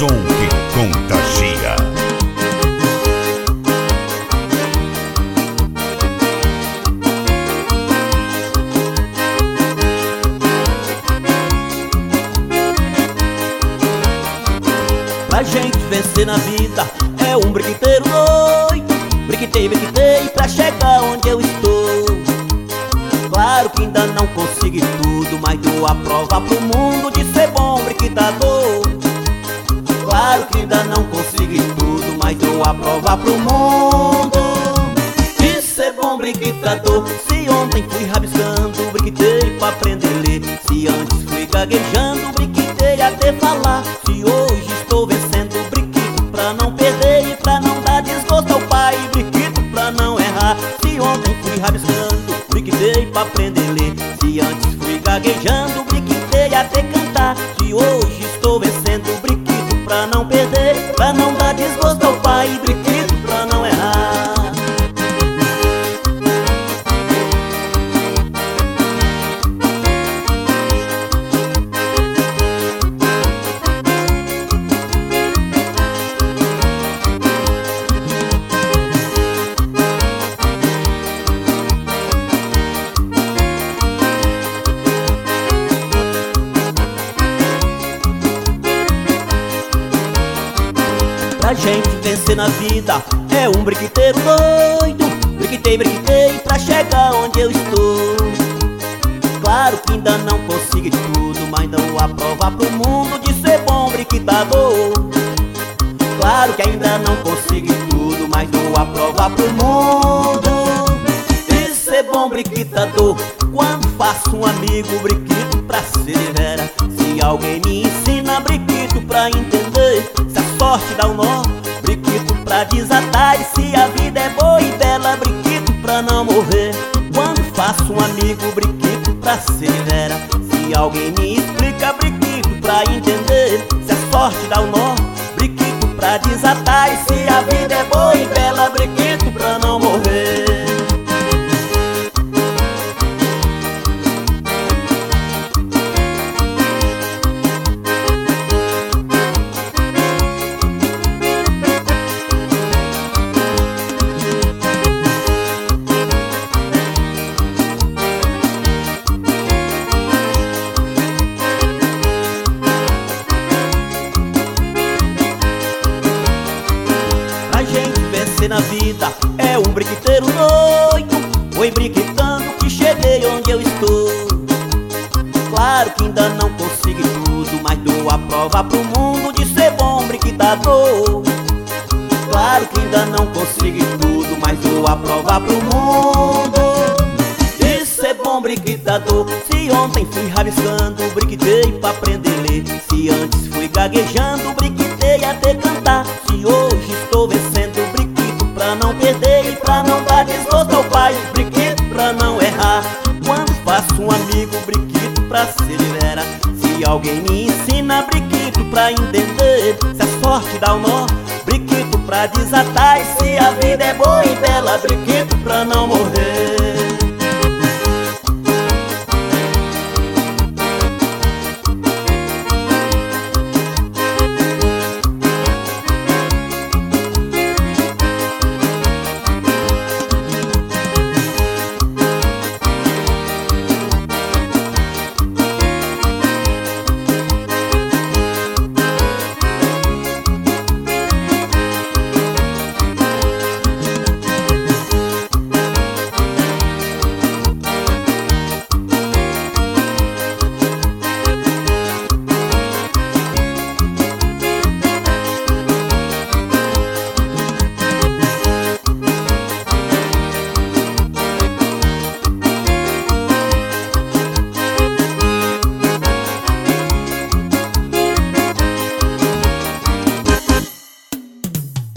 som que contagia. Pra gente vencer na vida é um briqueteiro doido. Briquetei, briquetei pra chegar onde eu estou. Claro que ainda não consegui tudo, mas dou a prova pro mundo de ser bom briquetador. Claro que ainda não consegui tudo, mas dou a prova pro mundo de ser bom briquetador. Se ontem fui rabiscando, briquetei pra aprender a ler. Se antes fui gaguejando, briquetei até falar. Se hoje estou vencendo, briqueto pra não perder e pra não dar desgosto ao pai, briqueto pra não errar. Se ontem fui rabiscando, briquetei pra aprender a ler. Se antes fui gaguejando, briquetei até cantar. Se hoje estou vencendo, briqueto pra não perder, pra não dar desgosto ao pai, briqueto pra não errar. Pra gente vencer na vida é um briqueteiro doido. Briquetei, briquetei pra chegar onde eu estou. Claro que ainda não consegui tudo, mas dou a prova pro mundo de ser bom briquetador. Claro que ainda não consegui tudo, mas dou a prova pro mundo de ser bom briquetador. Quando faço um amigo, briqueto pra ser vera. Se alguém me ensina, briqueto pra entender. Se a sorte dá um nó, briqueto pra desatar. E se a vida é boa e bela, briqueto pra não morrer. Quando faço um amigo, briqueto pra ser vera. Se alguém me explica, briqueto pra entender. Se a sorte dá um nó, briqueto pra desatar. E se a vida é boa e bela, briqueto pra não morrer. Na vida é um briqueteiro doido. Foi briquetando que cheguei onde eu estou. Claro que ainda não consegui tudo, mas dou a prova pro mundo de ser bom briquetador. Claro que ainda não consegui tudo, mas dou a prova pro mundo de ser bom briquetador. Se ontem fui rabiscando, briquetei pra aprender a ler. Se antes fui gaguejando, briquetei até cantar. Se hoje estou vencendo, pra não perder e pra não dar desgosto ao pai, briqueto pra não errar. Quando faço um amigo, briqueto pra ser vera. Se alguém me ensina, briqueto pra entender. Se a sorte dá um nó, briqueto pra desatar. E se a vida é boa e bela, briqueto pra não morrer.